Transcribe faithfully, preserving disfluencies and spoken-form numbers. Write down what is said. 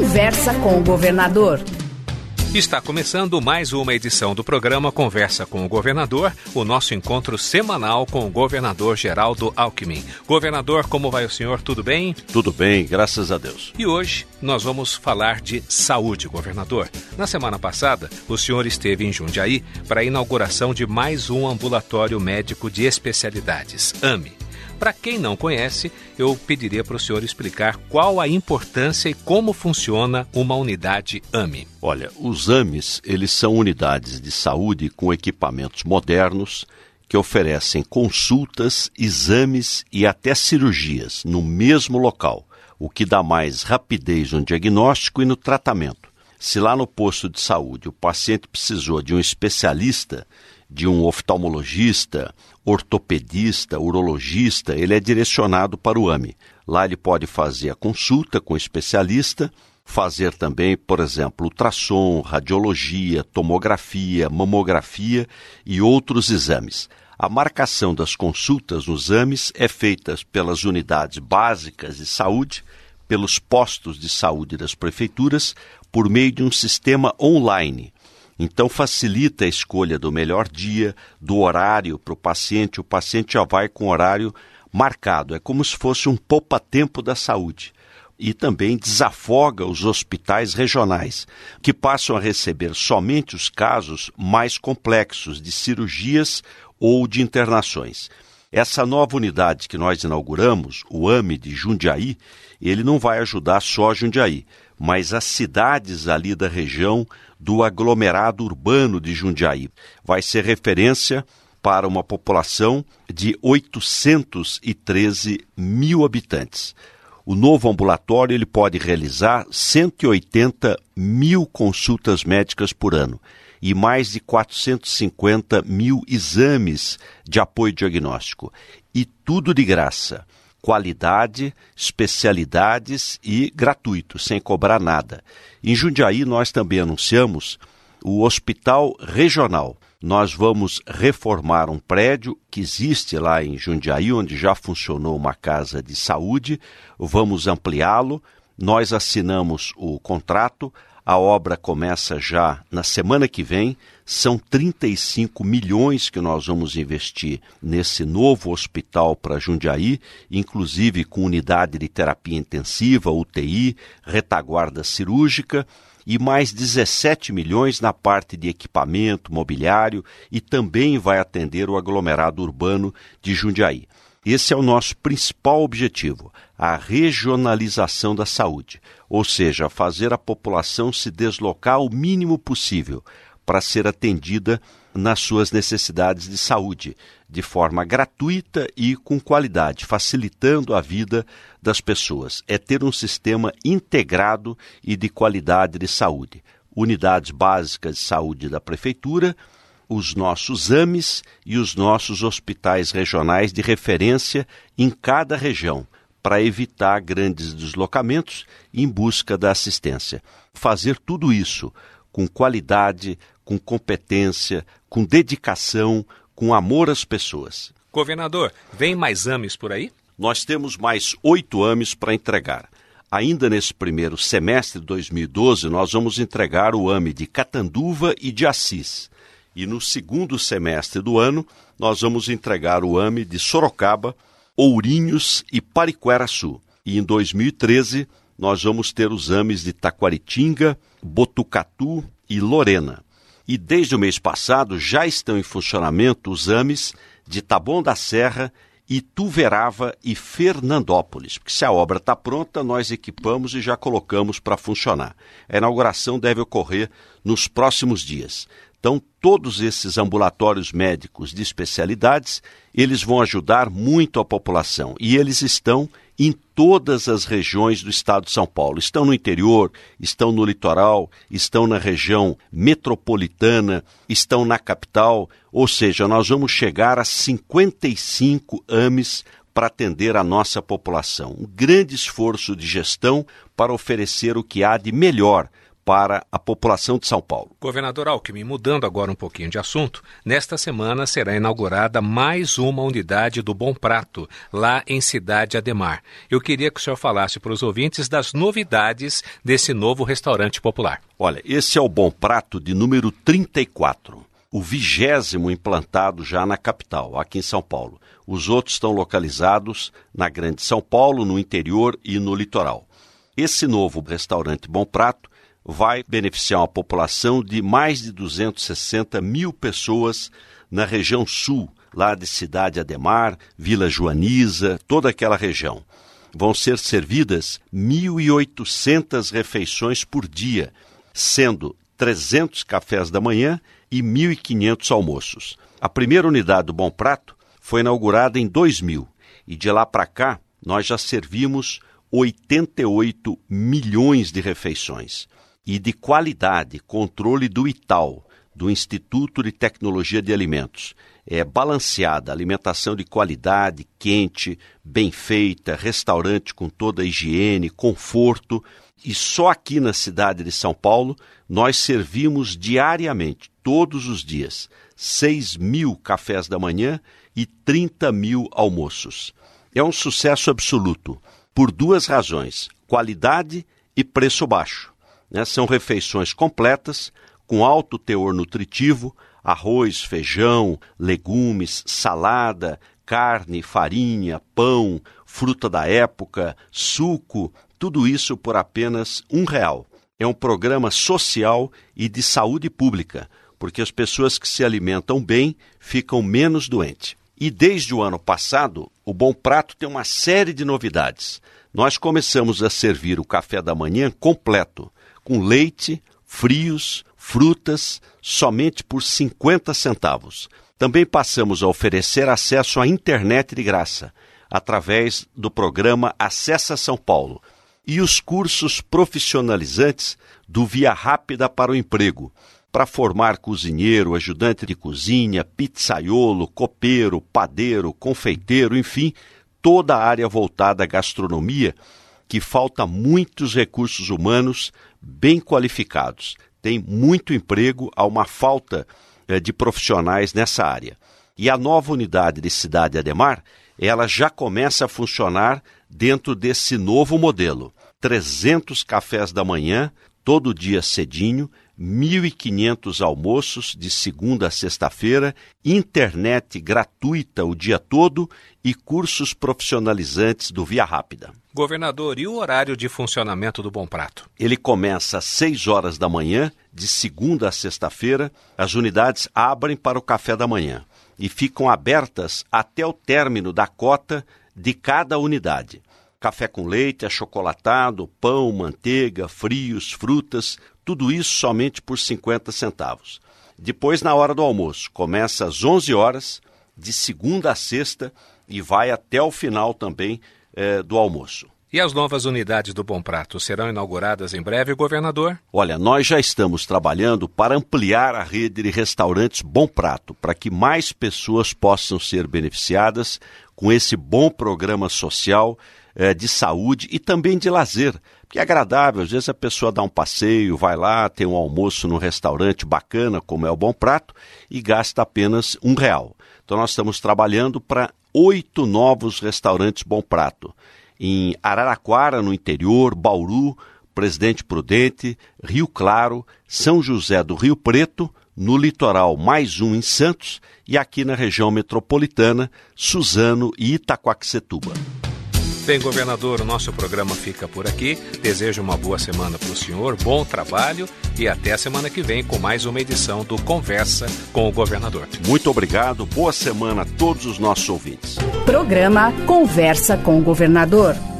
Conversa com o Governador. Está começando mais uma edição do programa Conversa com o Governador, o nosso encontro semanal com o governador Geraldo Alckmin. Governador, como vai o senhor? Tudo bem? Tudo bem, graças a Deus. E hoje nós vamos falar de saúde, governador. Na semana passada, o senhor esteve em Jundiaí para a inauguração de mais um ambulatório médico de especialidades, A M E. Para quem não conhece, eu pediria para o senhor explicar qual a importância e como funciona uma unidade A M E. Olha, os A M Es, eles são unidades de saúde com equipamentos modernos que oferecem consultas, exames e até cirurgias no mesmo local, o que dá mais rapidez no diagnóstico e no tratamento. Se lá no posto de saúde o paciente precisou de um especialista, de um oftalmologista, ortopedista, urologista, ele é direcionado para o A M E. Lá ele pode fazer a consulta com o especialista, fazer também, por exemplo, ultrassom, radiologia, tomografia, mamografia e outros exames. A marcação das consultas nos A M Es é feita pelas unidades básicas de saúde, pelos postos de saúde das prefeituras, por meio de um sistema online. Então facilita a escolha do melhor dia, do horário para o paciente. O paciente já vai com horário marcado. É como se fosse um poupa-tempo da saúde. E também desafoga os hospitais regionais, que passam a receber somente os casos mais complexos de cirurgias ou de internações. Essa nova unidade que nós inauguramos, o A M E de Jundiaí, ele não vai ajudar só Jundiaí, mas as cidades ali da região do aglomerado urbano de Jundiaí. Vai ser referência para uma população de oitocentos e treze mil habitantes. O novo ambulatório ele pode realizar cento e oitenta mil consultas médicas por ano e mais de quatrocentos e cinquenta mil exames de apoio diagnóstico. E tudo de graça. Qualidade, especialidades e gratuito, sem cobrar nada. Em Jundiaí, nós também anunciamos o Hospital Regional. Nós vamos reformar um prédio que existe lá em Jundiaí, onde já funcionou uma casa de saúde. Vamos ampliá-lo. Nós assinamos o contrato. A obra começa já na semana que vem. São trinta e cinco milhões que nós vamos investir nesse novo hospital para Jundiaí, inclusive com unidade de terapia intensiva, U T I, retaguarda cirúrgica e mais dezessete milhões na parte de equipamento, mobiliário e também vai atender o aglomerado urbano de Jundiaí. Esse é o nosso principal objetivo, a regionalização da saúde, ou seja, fazer a população se deslocar o mínimo possível para ser atendida nas suas necessidades de saúde, de forma gratuita e com qualidade, facilitando a vida das pessoas. É ter um sistema integrado e de qualidade de saúde. Unidades básicas de saúde da prefeitura, os nossos A M Es e os nossos hospitais regionais de referência em cada região, para evitar grandes deslocamentos em busca da assistência. Fazer tudo isso com qualidade, com competência, com dedicação, com amor às pessoas. Governador, vem mais A M Es por aí? Nós temos mais oito A M Es para entregar. Ainda nesse primeiro semestre de dois mil e doze, nós vamos entregar o A M E de Catanduva e de Assis. E no segundo semestre do ano, nós vamos entregar o A M E de Sorocaba, Ourinhos e Pariquera-Açu. E em dois mil e treze, nós vamos ter os A M Es de Taquaritinga, Botucatu e Lorena. E desde o mês passado já estão em funcionamento os A M Es de Taboão da Serra, Ituverava e Fernandópolis, porque se a obra está pronta, nós equipamos e já colocamos para funcionar. A inauguração deve ocorrer nos próximos dias. Então, todos esses ambulatórios médicos de especialidades, eles vão ajudar muito a população. E eles estão em todas as regiões do estado de São Paulo. Estão no interior, estão no litoral, estão na região metropolitana, estão na capital. Ou seja, nós vamos chegar a cinquenta e cinco A M Es para atender a nossa população. Um grande esforço de gestão para oferecer o que há de melhor para a população de São Paulo. Governador Alckmin, mudando agora um pouquinho de assunto, nesta semana será inaugurada mais uma unidade do Bom Prato, lá em Cidade Ademar. Eu queria que o senhor falasse para os ouvintes das novidades desse novo restaurante popular. Olha, esse é o Bom Prato de número trinta e quatro, o vigésimo implantado já na capital, aqui em São Paulo. Os outros estão localizados na Grande São Paulo, no interior e no litoral. Esse novo restaurante Bom Prato vai beneficiar uma população de mais de duzentos e sessenta mil pessoas na região sul, lá de Cidade Ademar, Vila Joaniza, toda aquela região. Vão ser servidas mil e oitocentas refeições por dia, sendo trezentos cafés da manhã e mil e quinhentos almoços. A primeira unidade do Bom Prato foi inaugurada em dois mil e de lá para cá nós já servimos oitenta e oito milhões de refeições. E de qualidade, controle do I T A L, do Instituto de Tecnologia de Alimentos. É balanceada, alimentação de qualidade, quente, bem feita, restaurante com toda a higiene, conforto. E só aqui na cidade de São Paulo, nós servimos diariamente, todos os dias, seis mil cafés da manhã e trinta mil almoços. É um sucesso absoluto, por duas razões, qualidade e preço baixo. Né? São refeições completas, com alto teor nutritivo, arroz, feijão, legumes, salada, carne, farinha, pão, fruta da época, suco, tudo isso por apenas um real. É um programa social e de saúde pública, porque as pessoas que se alimentam bem ficam menos doentes. E desde o ano passado, o Bom Prato tem uma série de novidades. Nós começamos a servir o café da manhã completo, com leite, frios, frutas, somente por cinquenta centavos. Também passamos a oferecer acesso à internet de graça, através do programa Acessa São Paulo, e os cursos profissionalizantes do Via Rápida para o Emprego, para formar cozinheiro, ajudante de cozinha, pizzaiolo, copeiro, padeiro, confeiteiro, enfim, toda a área voltada à gastronomia, que falta muitos recursos humanos bem qualificados. Tem muito emprego, há uma falta eh, de profissionais nessa área. E a nova unidade de Cidade Ademar, ela já começa a funcionar dentro desse novo modelo. trezentos cafés da manhã, todo dia cedinho, mil e quinhentos almoços de segunda a sexta-feira, internet gratuita o dia todo e cursos profissionalizantes do Via Rápida. Governador, e o horário de funcionamento do Bom Prato? Ele começa às seis horas da manhã, de segunda a sexta-feira. As unidades abrem para o café da manhã e ficam abertas até o término da cota de cada unidade. Café com leite, achocolatado, pão, manteiga, frios, frutas, tudo isso somente por cinquenta centavos. Depois, na hora do almoço, começa às onze horas, de segunda a sexta, e vai até o final também eh, do almoço. E as novas unidades do Bom Prato serão inauguradas em breve, governador? Olha, nós já estamos trabalhando para ampliar a rede de restaurantes Bom Prato, para que mais pessoas possam ser beneficiadas com esse bom programa social eh, de saúde e também de lazer, que é agradável. Às vezes a pessoa dá um passeio, vai lá, tem um almoço num restaurante bacana, como é o Bom Prato, e gasta apenas um real. Então nós estamos trabalhando para oito novos restaurantes Bom Prato, em Araraquara, no interior, Bauru, Presidente Prudente, Rio Claro, São José do Rio Preto, no litoral mais um em Santos e aqui na região metropolitana, Suzano e Itaquaquecetuba. Bem, governador, o nosso programa fica por aqui. Desejo uma boa semana para o senhor, bom trabalho e até a semana que vem com mais uma edição do Conversa com o Governador. Muito obrigado, boa semana a todos os nossos ouvintes. Programa Conversa com o Governador.